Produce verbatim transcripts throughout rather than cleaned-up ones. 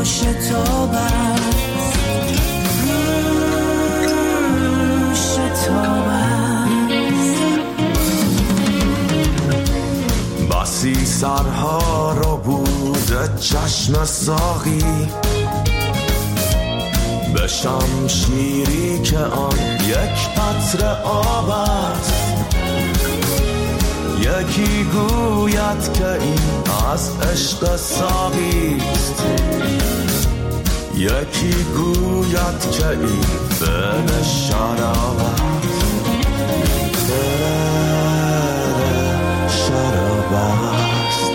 شتاب است، شتاب است. بسی سرها رو بوده چشم ساقی، به شمشیری که آن یک قطره آب است. یکی گوید که این از عشق ساقی است، یکی گوید که این فعل شراب است، فعل شراب است.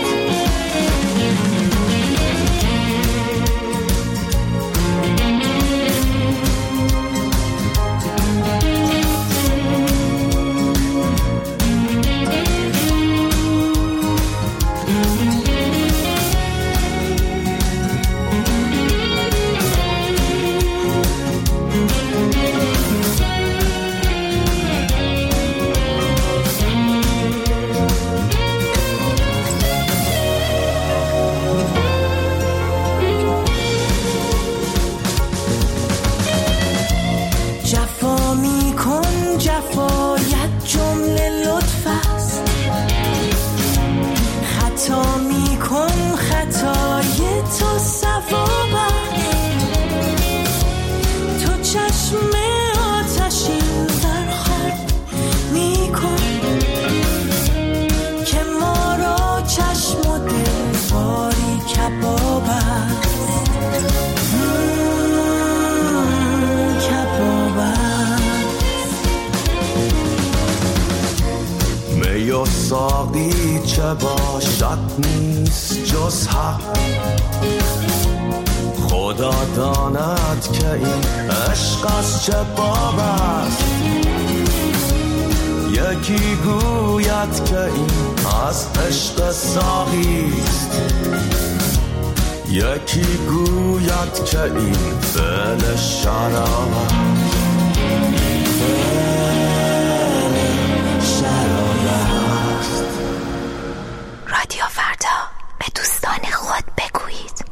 ساقی چه باشد نیست جز حق، خدا داند که این عشق از چه باب است. یکی گوید که این از عشق ساقی است، یکی گوید که این فعل شراب است، فعل شراب است. رادیو فردا، به دوستان خود بگویید.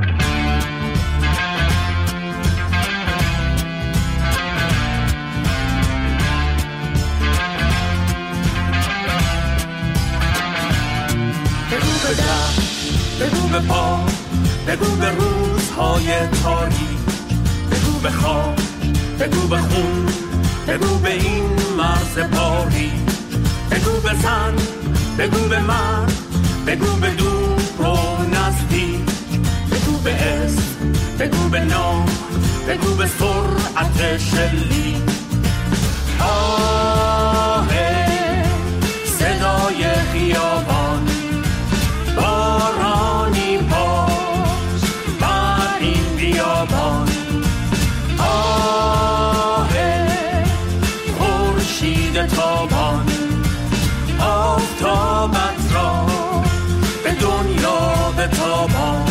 بگو به در، بگو به پا، بگو به روزهای تاریک، بگو به خواب، بگو به خون، بگو به این مرز پاری، بگو به زن، بگو به من، بگو به دور و نزدیک، بگو به اسم، بگو به نام، بگو به سرعت شلیک. آه صدای خیابان، بارانی باش بر این بیابان. آه خورشید تابان، آفتابت را به دنیا بتابان.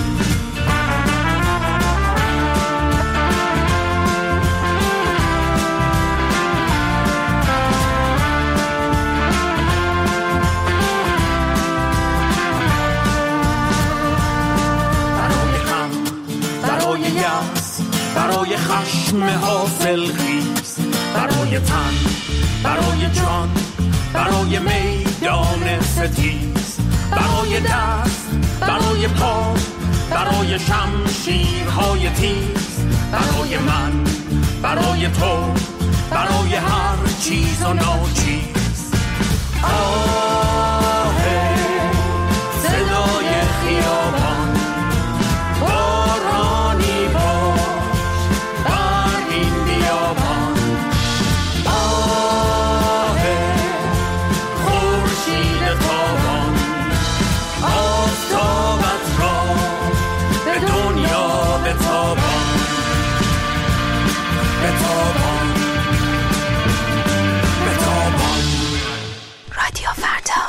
برای خشم حاصل خیز، برای تن، برای جان، برای میدان ستیز، برای دست، برای پا، برای شمشیرهای تیز، برای من، برای تو، برای هر چیز و ناچیز. آه صدای خیابان، بارانی باش بر این بیابان. آه خورشید تابان، آفتابت را به دنیا بتابان، بتابان، بتابان. رادیو فردا،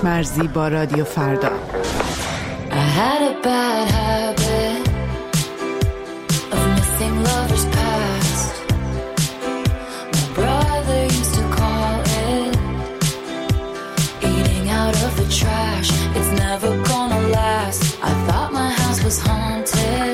کشمرزی با رادیو فردا. I had a bad habit of missing lovers past. My brother used to call it eating out of the trash. It's never gonna last. I thought my house was haunted.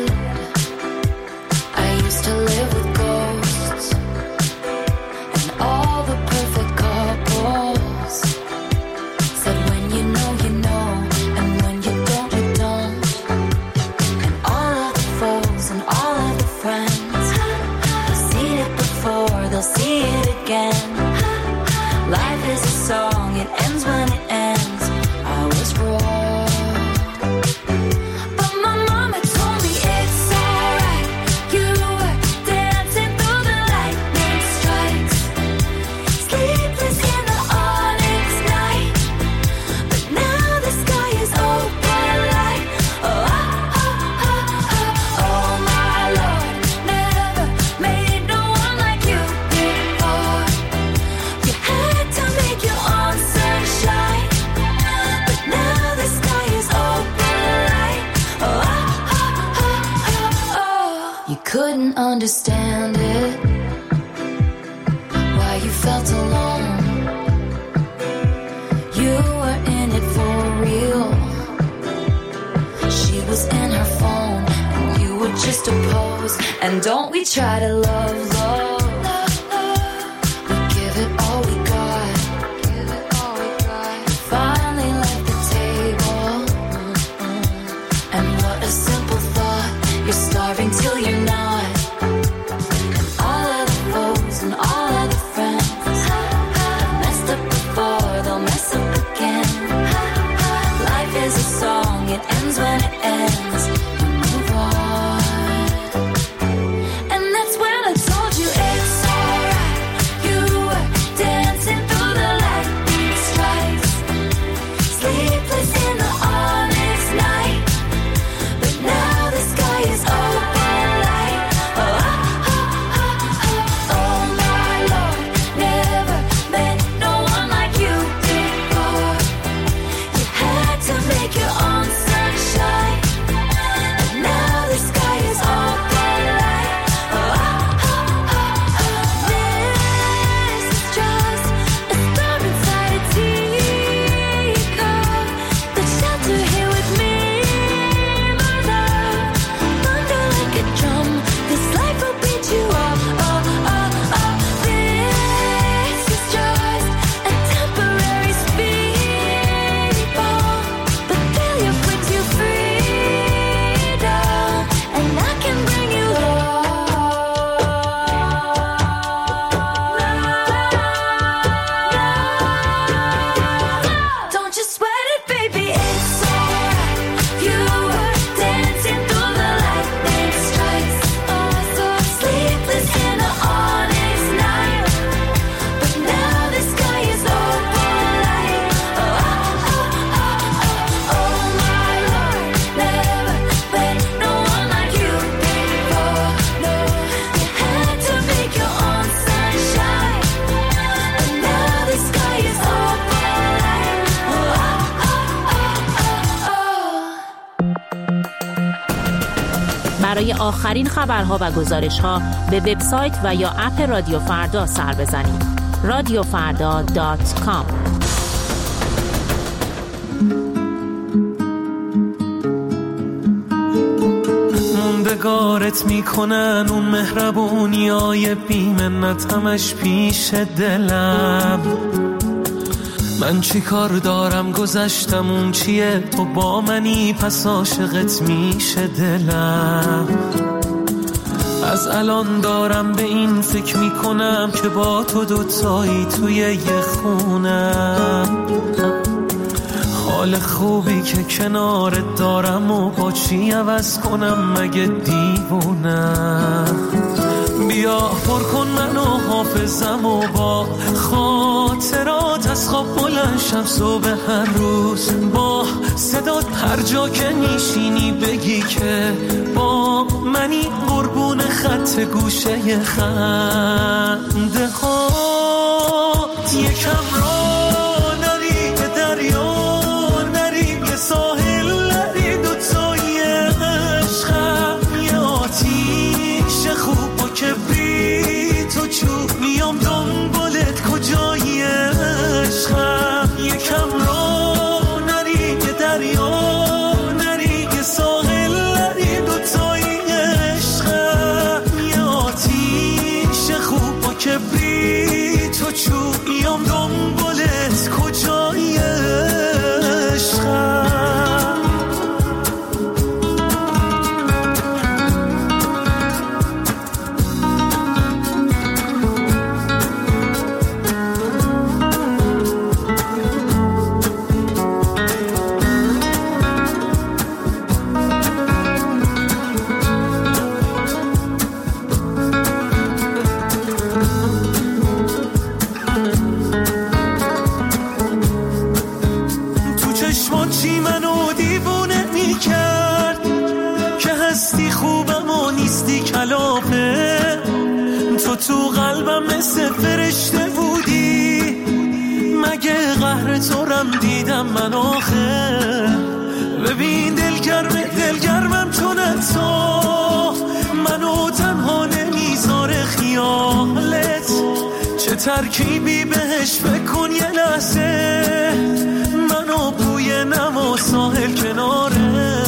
I used to live with ghosts and all the perfect couples said when you know you know, and when you don't you don't. And all of the foes and all of the friends, they've seen it before, they'll see it again. Life is a song, it ends when it ends. I was wrong, but my mama told me it's alright. You were dancing through the lightning strikes, sleepless in the onyx night. But now the sky is open light. Oh, oh, oh, oh, oh, oh my Lord, never made no one like you before. You had to make your own sunshine, but now the sky is open light. Oh, oh, oh, oh, oh, oh. You couldn't understand it, why you felt alone. You were in it for real. She was in her phone and you were just a pose. And don't we try to love, love. We give it all we got. Give it all we got. Finally left the table. Mm-mm. And what a simple thought. You're starving till you're not. And all of the foes and all of the friends have messed up before, they'll mess up again. Life is a song, it ends when it ends. You move on. And that's when I told you it's alright. You were dancing through the lightning strikes, sleepless in the onyx night. But now the sky is open light. Oh, oh, oh, oh, oh, oh my Lord, never met no one like you before. You had to make your own sunshine, and now the sky is open light. Oh, oh, oh, oh, oh. This is just a storm inside a teacup. The shelter here with me, my love. Thunder like a drum, this life will beat you up. Oh, oh, oh. This is just a temporary speed bump, but failure brings you freedom, and I can bring you love. Don't you sweat it, baby, it's alright. You were dancing through the lightning strikes, sleepless in the onyx night. But now the sky is open light. Oh, oh, oh, oh, oh my Lord, never met no one like you before. No, you had to make your own sunshine, but now the sky is open light. Oh, oh, oh, oh, oh. برای آخرین خبرها و گزارش‌ها به وبسایت و یا اپ رادیو فردا سر بزنید. رادیو فردا دات کام. موندگارت میکنن اون مهربونیای بی‌منت همش پیش دلم. من چی کار دارم گذشتم اون چیه، تو با منی پس عاشقت میشه دلم. از الان دارم به این فکر میکنم که با تو دوتایی توی یه خونم. حال خوبی که کنارت دارم و با چی عوض کنم مگه دیوونم. بیا پر کن منو حافظم و با خاطرات از خواب بلند شم صبح هر روز. با صدات هر جا که میشینی بگی که با منی قربون خط گوشه خنده هات. یکم را نری به دریا تو قلبم مثل فرشته بودی، مگه قهر تو رم دیدم من آخه؟ ببین دلگرم دلگرمم چون تو، منو تنها نمیذاره خیالت، چه ترکیبی بهش فکر کن یه لحظه، منو بوی نم و ساحل کناره.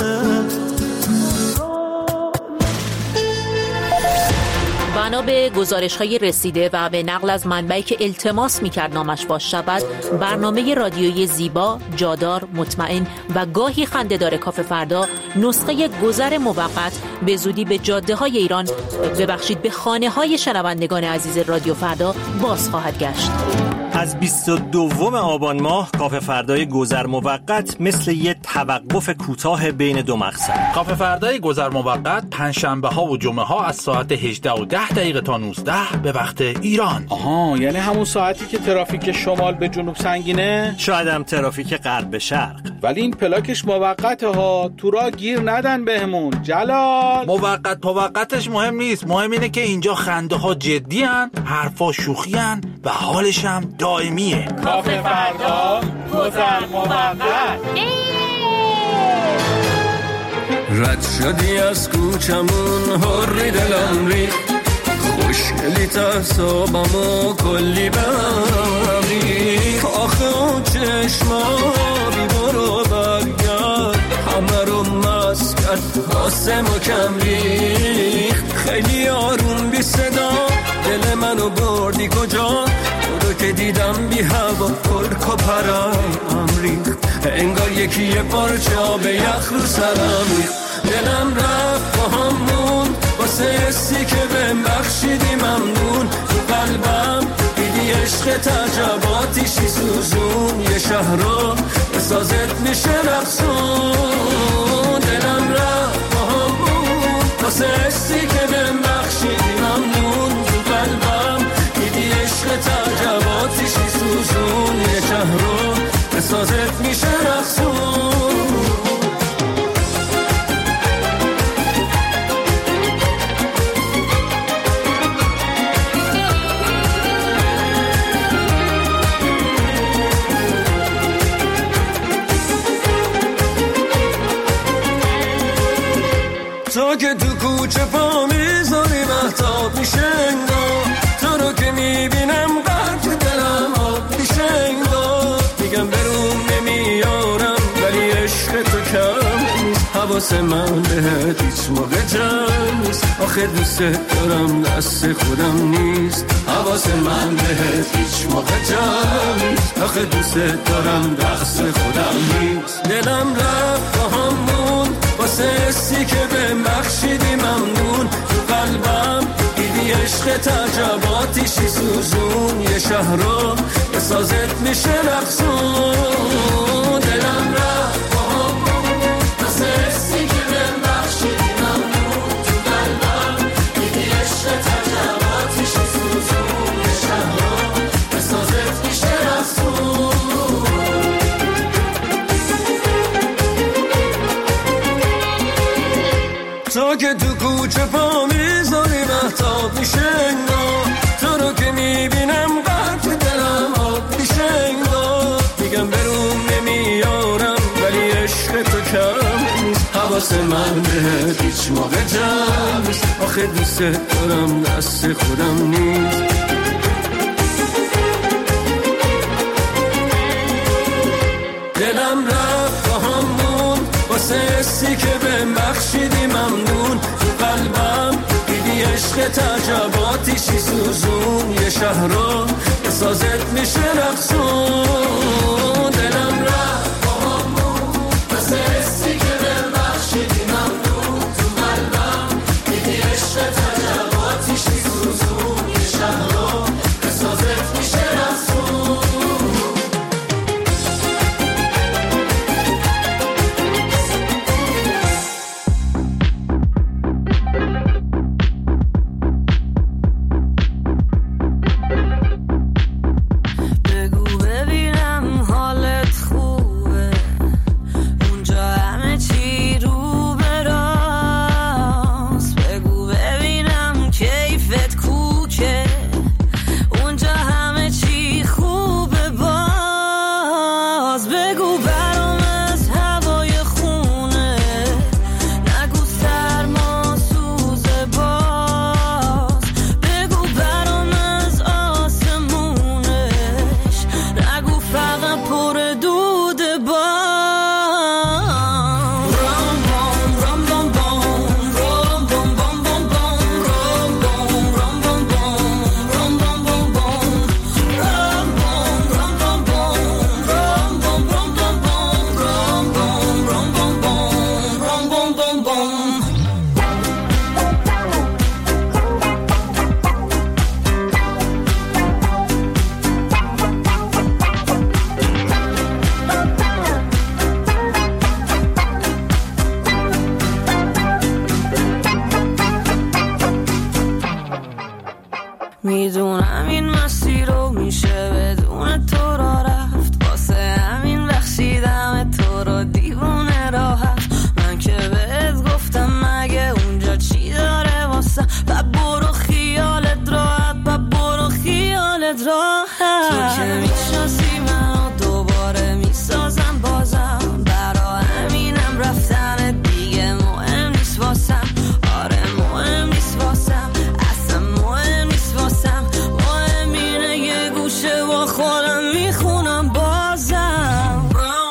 بنا به گزارش‌های رسیده و به نقل از منبعی که التماس می‌کرد نامش فاش شود، برنامه رادیویی زیبا، جادار، مطمئن و گاهی خنده‌دار کافه فردا نسخه گذر موقت به زودی به جاده‌های ایران، ببخشید به خانه‌های شنوندگان عزیز رادیو فردا باز خواهد گشت. از بیست و دوم آبان ماه کافه فردای گذر موقت مثل یه توقف کوتاه بین دو مقصد. کافه فردای گذر موقت پنجشنبه ها و جمعه ها از ساعت هجده و ده دقیقه تا نوزده به وقت ایران. آها، یعنی همون ساعتی که ترافیک شمال به جنوب سنگینه؟ شاید هم ترافیک غرب به شرق. ولی این پلاکش موقته ها، تو راه گیر ندن بهمون. جلال موقت موقتش مهم نیست، مهم اینه که اینجا خنده ها جدی ان، حرفا شوخی ان و حالش هم دائمیه. کافه فردا گذر موقت. رد شدی از کوچمون هری دلم ریخت، خوشگلی تعصابمو کلی بهم ریخت، آخه اون چشما بی برو برگرد همه رو مست کرد، آسمو کم ریخت، خیلی آروم بی صدا دل منو بردی کجا، تو رو که دیدم بی هوا پرک و پرم ریخت، انگار یکی یه پارچه آب یخ رو سرم ریخت، دلم رفت با همون واسه حسی که بهم بخشیدی ممنون، تو قلبم دیدی عشق تجرباتیشی سوزون، یه شهر رو بسازت میشه رقصون، دلم رفت با همون واسه حسی که بهم بخشیدی ممنون، تو قلبم دیدی عشق تجرباتیشی سوزون، یه شهر رو بسازت میشه رقصون. تو که تو کوچه پا میذاری مهتاب میشه انگار، تو رو که میبینم قرد تو دلم آب میشه انگار، میگم برون نمیارم ولی عشق تو کم نیست، حواس من بهت هیچ موقع جمع نیست، آخه دوست دارم دست خودم نیست، حواس من بهت هیچ موقع جمع نیست، آخه دوست دارم دست خودم نیست، دلم رفت با همون واسه حسی که بهم بخشیدی ممنون، تو قلبم دیدی عشق تجرباتیشی سوزون، یه شهر رو بسازت میشه رقصون، دلم رفت با همون واسه حسی که بهم بخشیدی ممنون، تو قلبم دیدی عشق تجرباتیشی سوزون، یه شهر رو بسازت میشه رقصون. تو که تو کوچه پا میذاری مهتاب میشه انگار، تو رو که میبینم قرد تو دلم آب میشه انگار، میگم برون نمیارم ولی عشق تو کم نیست، حواس من بهت هیچ موقع جمع نیست، آخه دوست دارم دست خودم نیست، دلم رفت با همون واسه حسی که بهم بخشیدی ممنون، تو قلبم دیدی عشق تجرباتیشی سوزون، یه شهر رو بسازت میشه رقصون، دلم رفت با همون واسه حسی که بهم بخشیدی ممنون، تو قلبم دیدی عشق تجرباتیشی سوزون، یه شهر رو بسازت میشه رقصون. بگو ببین میدونم این مسیر رو میشه بدون تو را رفت، واسه همین بخشیدم تو رو دیوونه راحت. من که بهت گفتم مگه اونجا چی داره واسه، و برو خیالت راحت، و برو خیالت راحت. تو که میشناسی منو دوباره میسازم بازم، برا همینم رفتن دیگه مهم نیست واسم. آره مهم نیست واسم، اصلا مهم نیست واسم. مهم اینه یه گوشه با خودم میخونم بازم.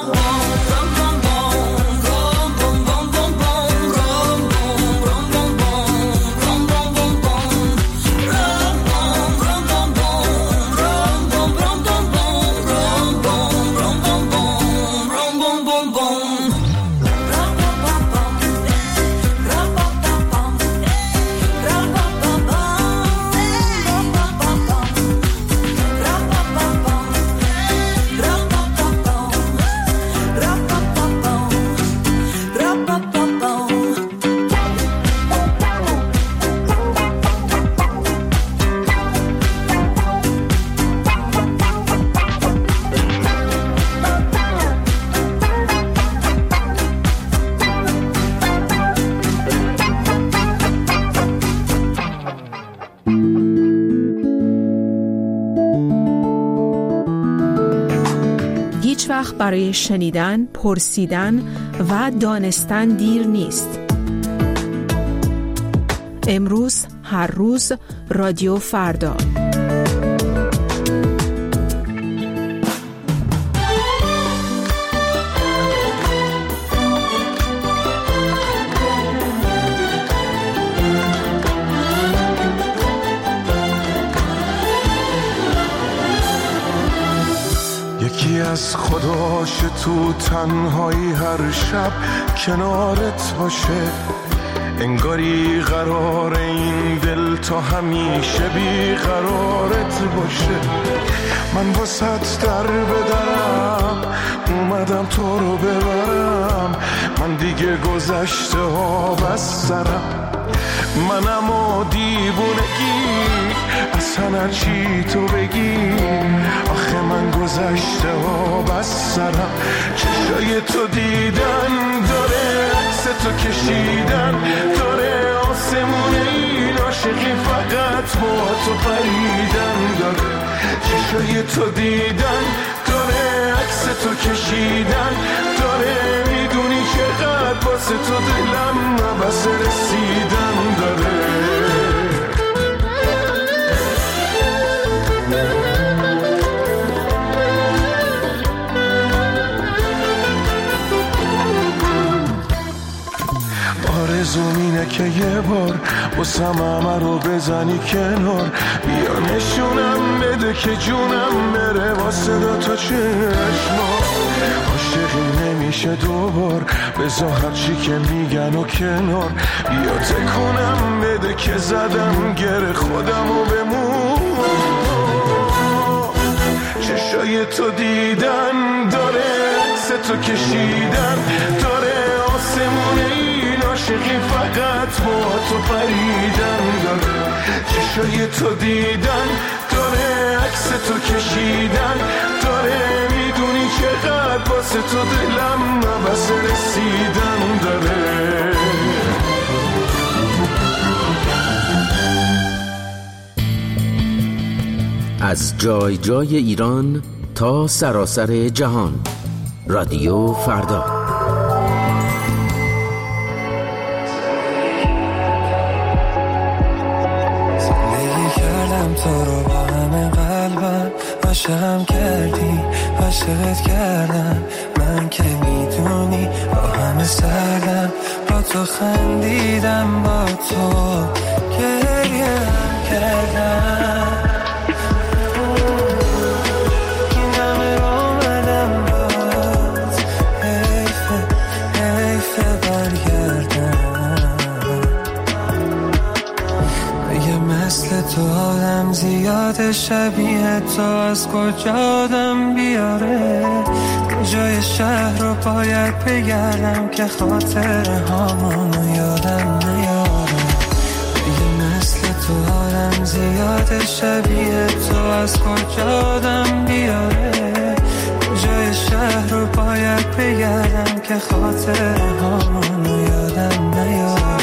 هیچ وقت برای شنیدن، پرسیدن و دانستن دیر نیست. امروز، هر روز، رادیو فردا. یکی از خداش تو تنهایی هر شب کنارت باشه، انگاری قرار این دل تا همیشه بی قرارت باشه. من واسط در بدرم اومدم تو رو ببرم، من دیگه گذشته ها بس سرم. منم و دیوونگی اصلا چی تو بگی، آخه من گذشته ها بس سرم. چشای تو دیدن داره، عکس تو کشیدن داره، آسمون این عاشقی فقط با تو پریدن داره. چشای تو دیدن داره، عکس تو کشیدن داره، میدونی چقدر واسه تو دلم بس رسیدن داره. آرزوم اینه که یه بار واسم همه رو بزنی کنار، بیا نشونم بده که جونم بره واسه دو تا چشما. عاشقی نمیشه دوبار، بذار هرچی که میگن و کنار، بیا تکونم بده که زدم گره خودم و بمون. چشای تو دیدن داره، عکس تو کشیدن داره، آسمون این عاشقی فقط با تو پریدن داره. چشای تو دیدن داره، عکس تو کشیدن داره، میدونی چقدر واسه تو دلم بس رسیدن داره. از جای جای ایران تا سراسر جهان، رادیو فردا. زندگی کردم تو رو با همه قلبم، عاشقم کردی، عاشقت کردم، من که میدونی با همه سردم، با تو خندیدم، با تو گریه کردم. تو آدم زیاد شبیه تو از کجا آدم بیاره، جای شهر رو باید بگردم که خاطر هامونو یادم نیاره. یه مثل تو آدم زیاد شبیه تو از کجا آدم بیاره کجای شهر رو باید بگردم که خاطر هامونو یادم نیاره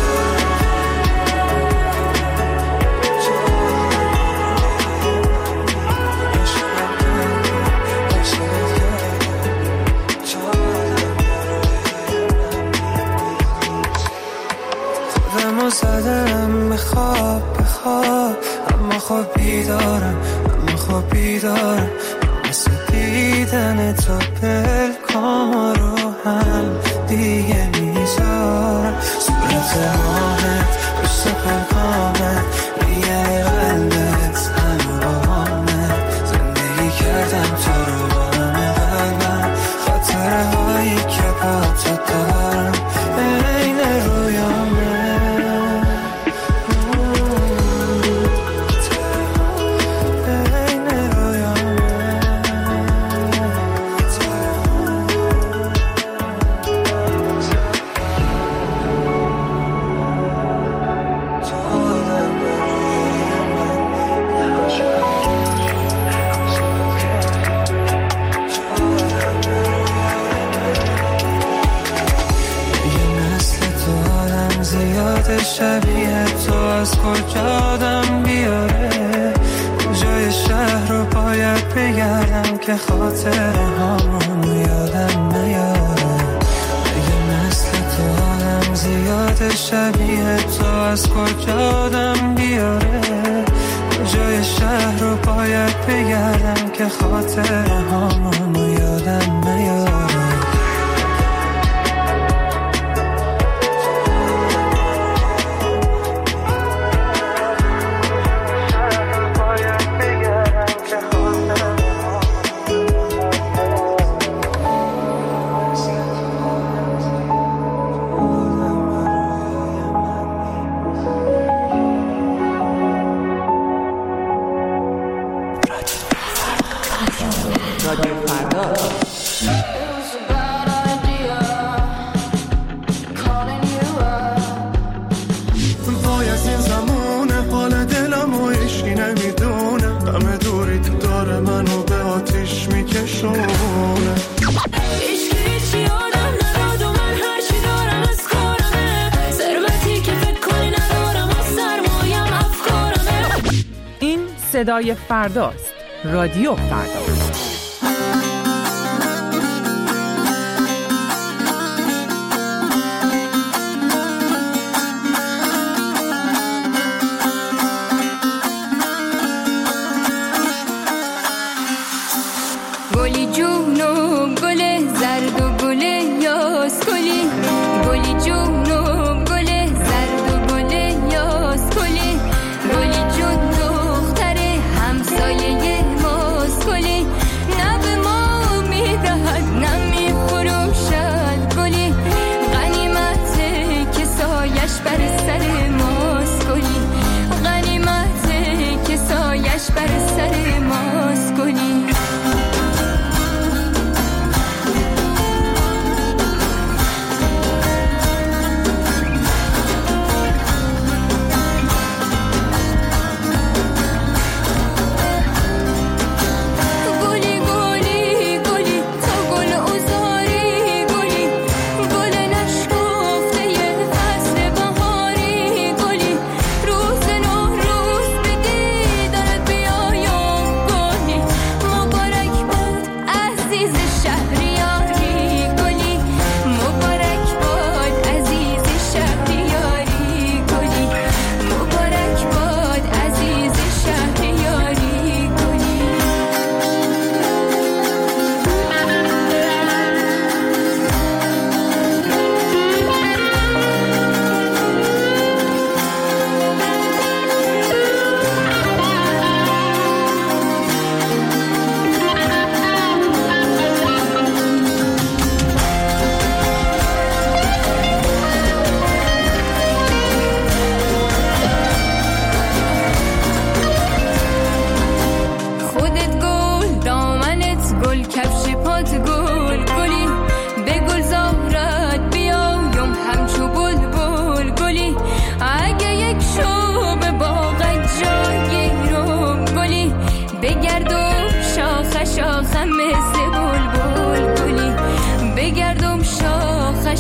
خودمو زدم به خواب به خواب اما خب بیدارم اما خب بیدارم مثل دیدن تو پلکام رو هم دیگه میذارم صورت ماهت پشت پلکامت میگه قلبت همه باهامت زندگی کردم تو رو با همه قلبم خاطره هایی که با تو دارم بین رویامه شبیه تو از کجا آدم بیاره کجای شهر رو باید بگردم که خاطر هامونو یادم نیاره اگه مثل تو آدم زیاد شبیه تو از کجا آدم بیاره کجای شهر رو باید بگردم که خاطر هامونو یادم نیاره صدای فرداست. رادیو فردا. گلی جون و گل زرد و گل یاس گلی گلی جون و گل زرد و گل یاس گلی گلی جون دختر همسایه ماست گلی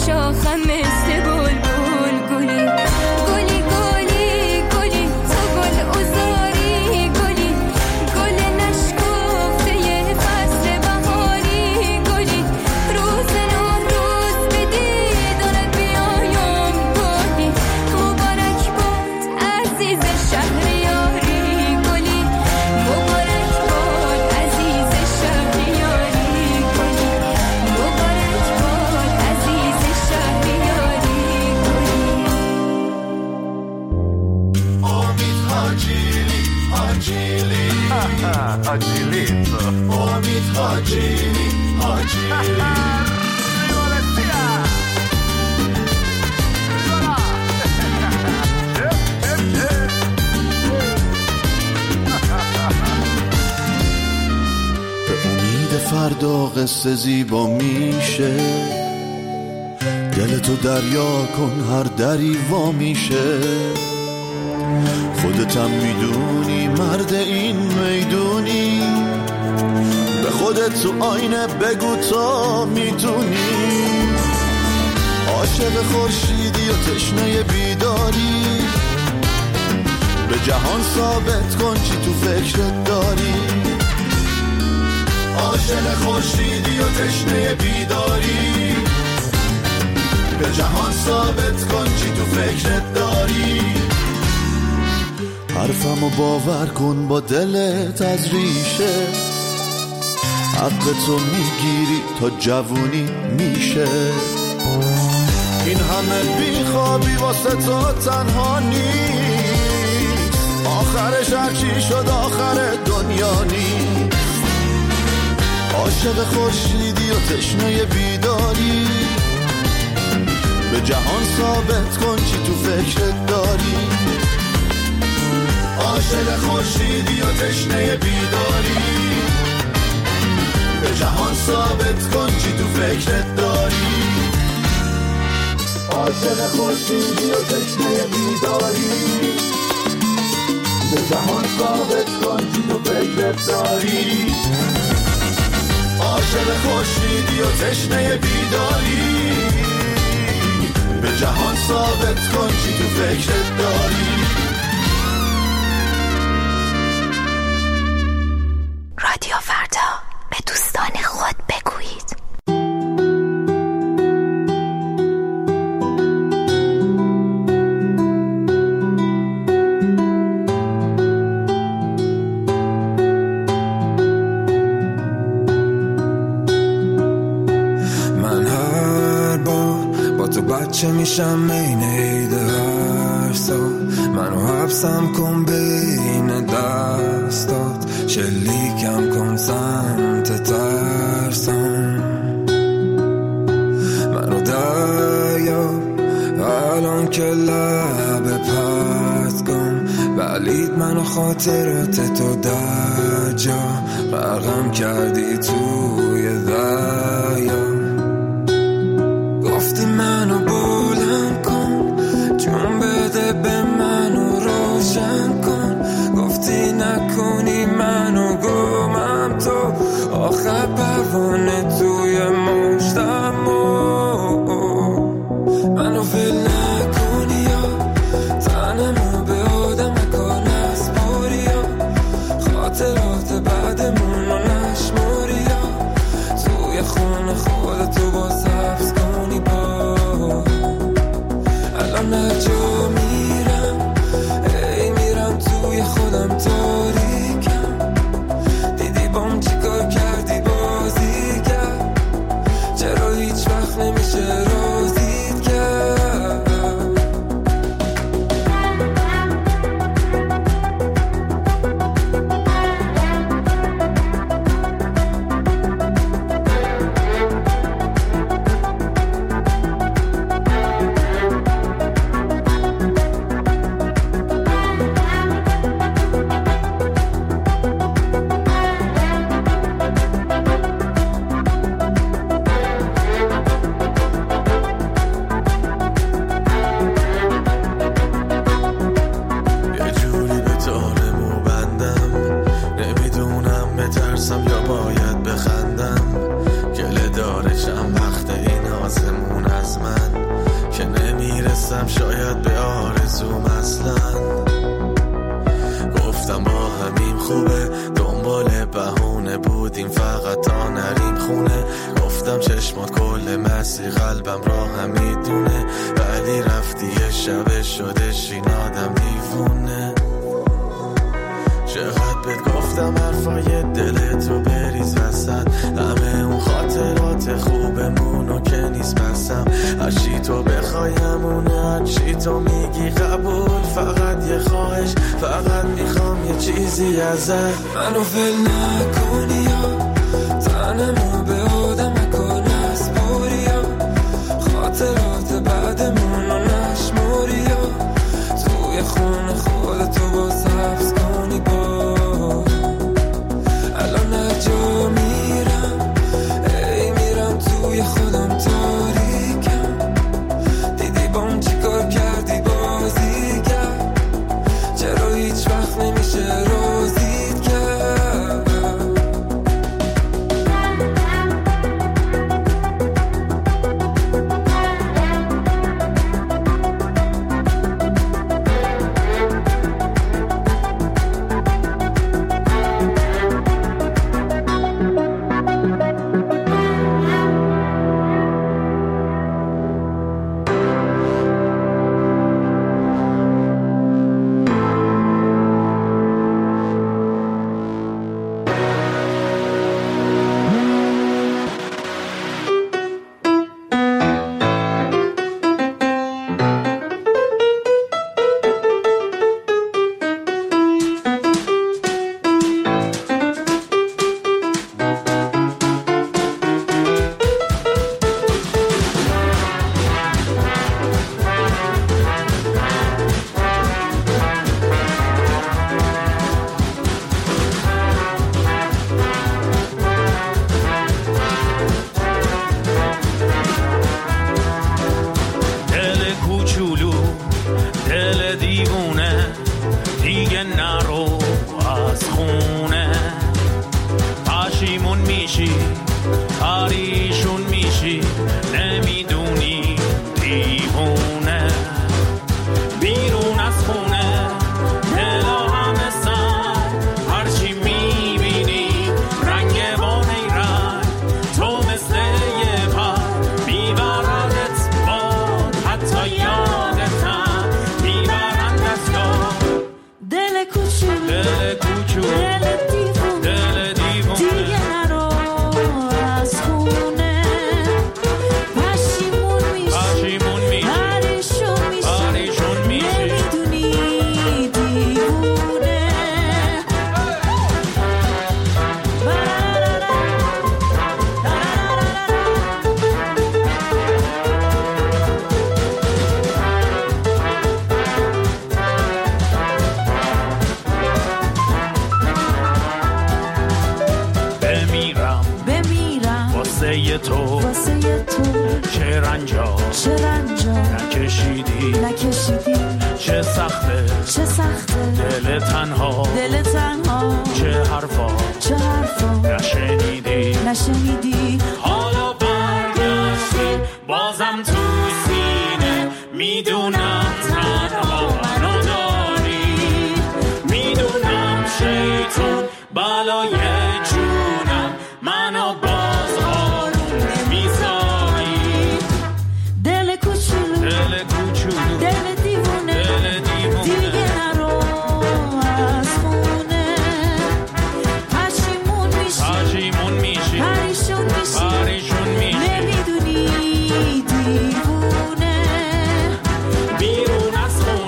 شاخم مثل بلبل گلی گلی گلی گلی تو گل ازاری گلی گل نشکفته یه فصل بهاری گلی روز نه روز بدی داره بیایم گلی مبارک باد عزیز شهریاری گلی مبارک باد عزیز شهریاری گلی مبارک باد عزیز شهریاری گلی امید حاجیلی حاجیلی حاجیلیتو امید حاجیلی حاجیلی فردا قصه زیبا میشه دلتو دریا کن هر دری وا میشه خودتم میدونی مرد این میدونی به خودت تو آینه بگو تا میتونی عاشق خورشیدی و تشنه بیداری به جهان ثابت کن چی تو فکرت داری عاشق خورشیدی و تشنه بیداری به جهان ثابت کن چی تو فکرت داری حرفمو باور کن با دلت از ریشه حق تو میگیری تا جوونی میشه این همه بیخوابی واسه تو تنها نیست آخرش هرچی شد آخر دنیا نیست عاشق خورشیدی و تشنه بیداری به جهان ثابت کن چی تو فکرت داری عاشق خورشیدی و تشنه بیداری به جهان ثابت کن چی تو فکرت داری عاشق خورشیدی و تشنه بیداری به جهان ثابت کن چی تو فکرت داری عاشق خورشیدی و تشنه بیداری به جهان ثابت کن چی تو فکرت داری رادیو فردا به دوستان خود بگویید چه میشم این عید هر سال منو حبسم کن بین دستات شلیکم کن سمت ترسم منو دریا الان که لب پرت کن بلید منو خاطرات تو در جا غرقم کردی توی دریا گفتی منو بلند کن جون بده به منو روشن کن گفتی نکنی منو گمم تو آخر پروانه توی مشتم منو ول نکنی یا تنمو به آدم کار نسپاری یا خاطرات بعدمون رو نشماری یا توی خونه خودتو با سبز کنی با الان نجا میرم ای میرم توی خودم تاریکم دیدی بام چی کار کردی بازی کرد نرسم شاید به آرزوم اصلا. گفتم با همیم خوبه، دنبال بهونه بودیم فقط تا نریم خونه. گفتم چشمات کل مسیر قلبم را هم میدونه، ولی رفتی یه شب شده شین آدم دیوونه. چقدر بهت گفتم حرفای دلتو بریز وسط، همه اون خاطرات خوبمونو که نیست بسم. هرچی تو بخوای همونه، هرچی تو میگی قبول، فقط یه خواهش، فقط میخوام یه چیزی ازت. منو ول نکنی یا تنمو به آدم کن از بوری یا خاطرات بعدمونو نشموری یا توی خونه خودتو باز حبس کنی با. الان نجا میرم، ای میرم توی خودم تاریکم. دیدی بام چی کار کردی بازی کرد، چرا هیچ وقت نمیشه روزید کرد.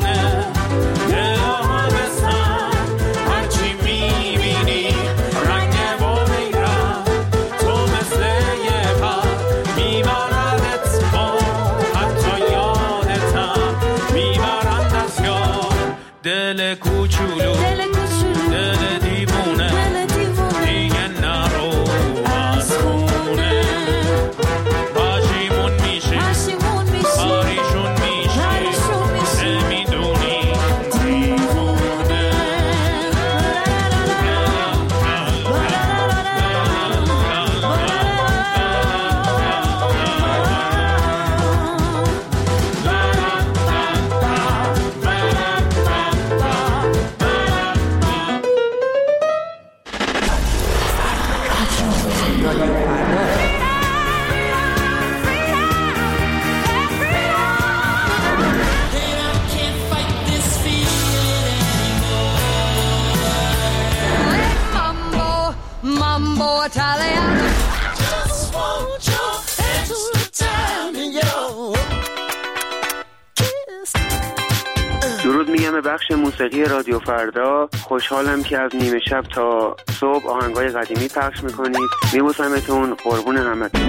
رنگ رادیو فردا. Mambo Italiano. Just want your extra time in your kiss. درود میگم به بخش موسیقی رادیو فردا. خوشحالم که از نیمه شب تا صبح آهنگای قدیمی پخش میکنید. میبوسمتون، قربون همتون.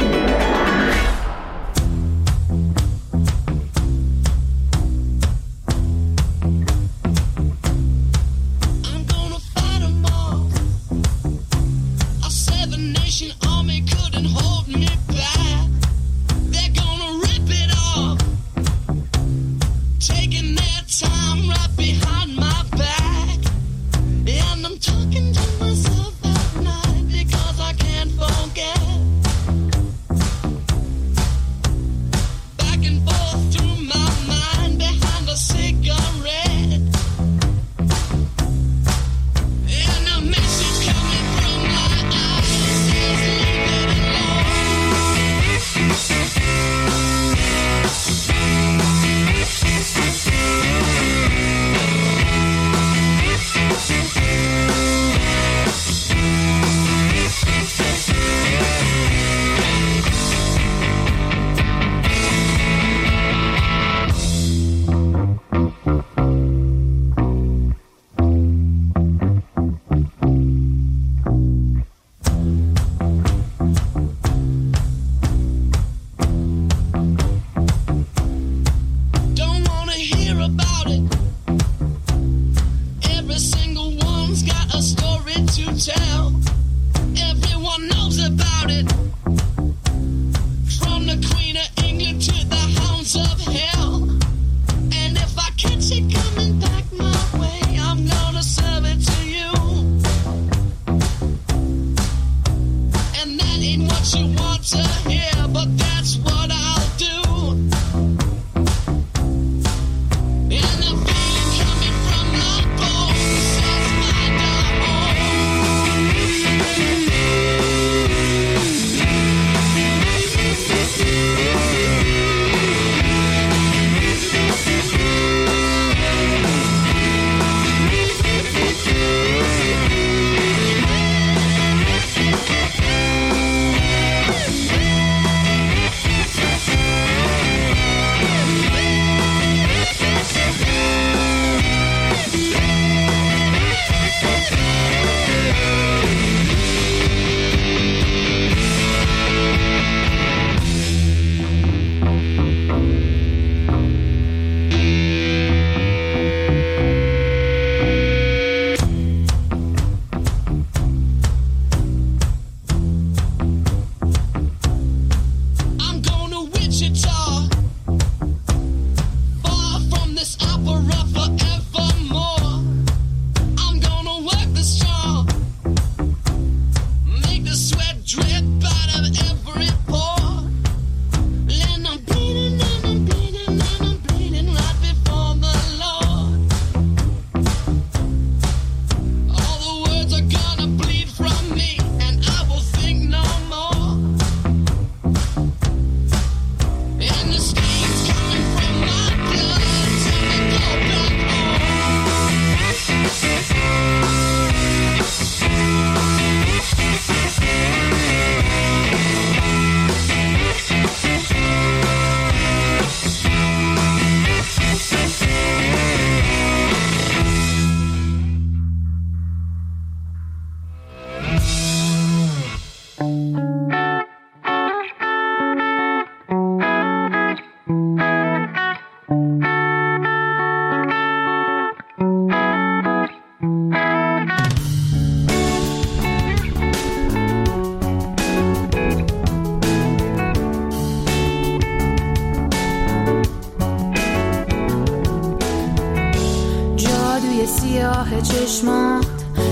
سیاه چشمات،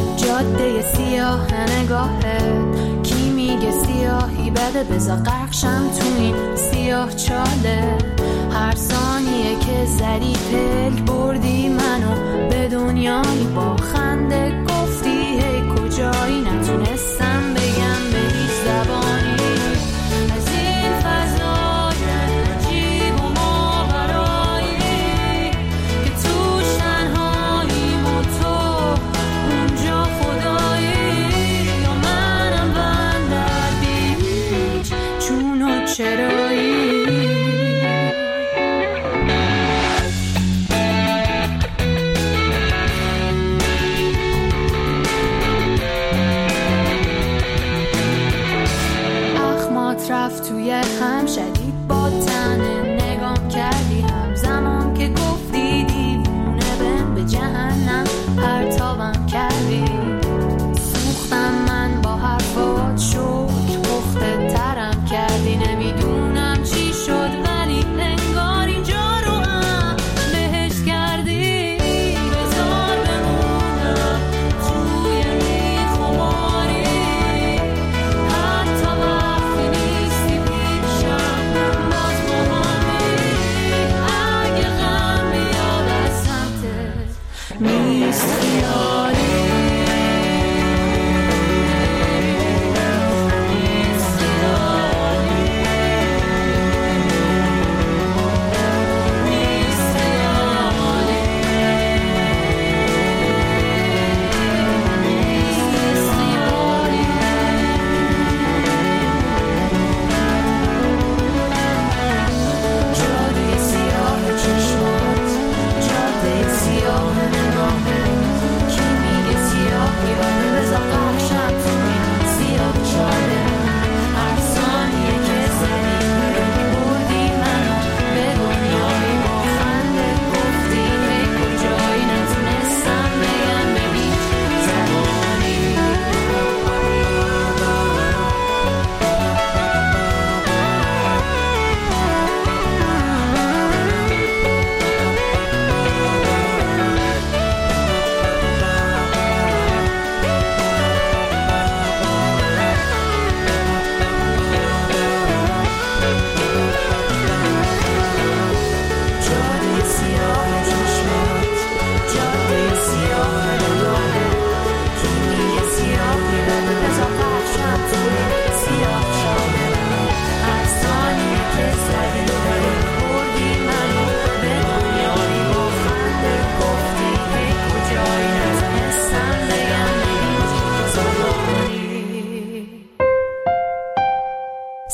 جاده سیاه نگاهت، کی میگه سیاهی بده بذار غرقشم تو این سیاه چاله. هر ثانیه که زدی پلک بردی منو به دنیایی، با خنده گفتی هی کجایی، نتونستم بگم به هیچ زبان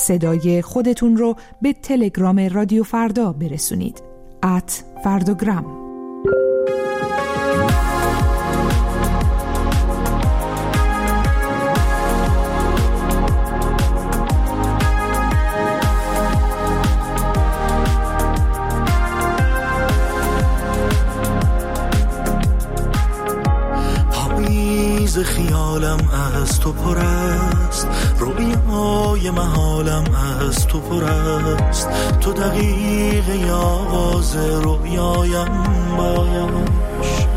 صدای خودتون رو به تلگرام رادیو فردا برسونید. ات فرداگرام. خیالم از تو پر است، رویای محالم از تو پر است، تو دقیقه آغاز رویایم باش.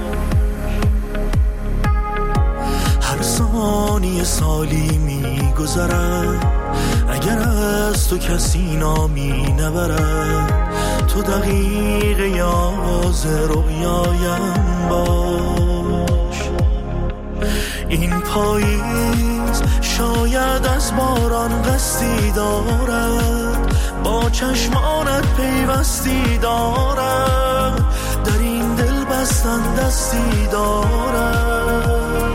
هر ثانیه سالی می گذرد، اگر از تو کسی نامی نبرد، تو دقیقه آغاز رویایم باش. این پاییز شاید از باران قصدی دارد، با چشمانت پیوستی دارد، در این دل بستن دستی دارد.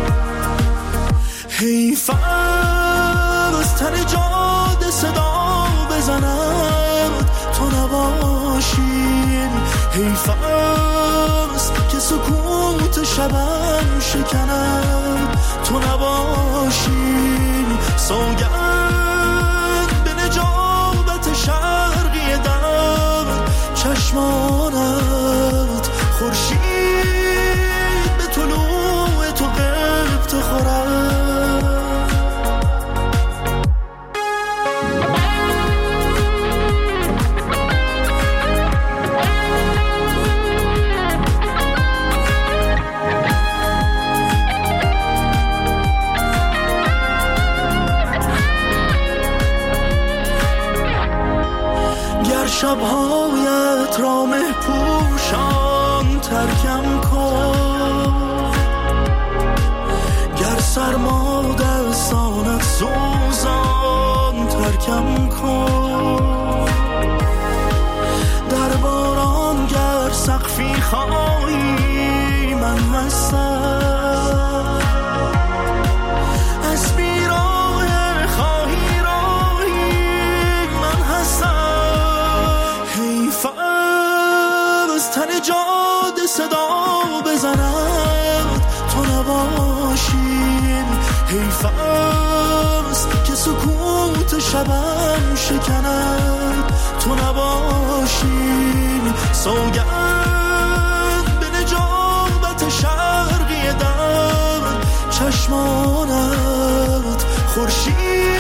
حیف از تن جاده صدا بزند تو نباشی، حیف است که سکوت شبم شکند تو نباشی. سوگند به نجابت شرقی دم چشمانت، خورشید به طلوع تو قبط خورد. شبهایت را مه پوشان ترکم کن، گر سرما دستانت سوزان ترکم کن، در باران گر سقفی خواهی من هستم، از بیراه خواهی راهی من هستم. از تن جاده صدا بزند تو نباشی، حیف است که سکوت شبم شکند تو نباشی. سوگند به نجابت شرقی دم چشمانت، خورشید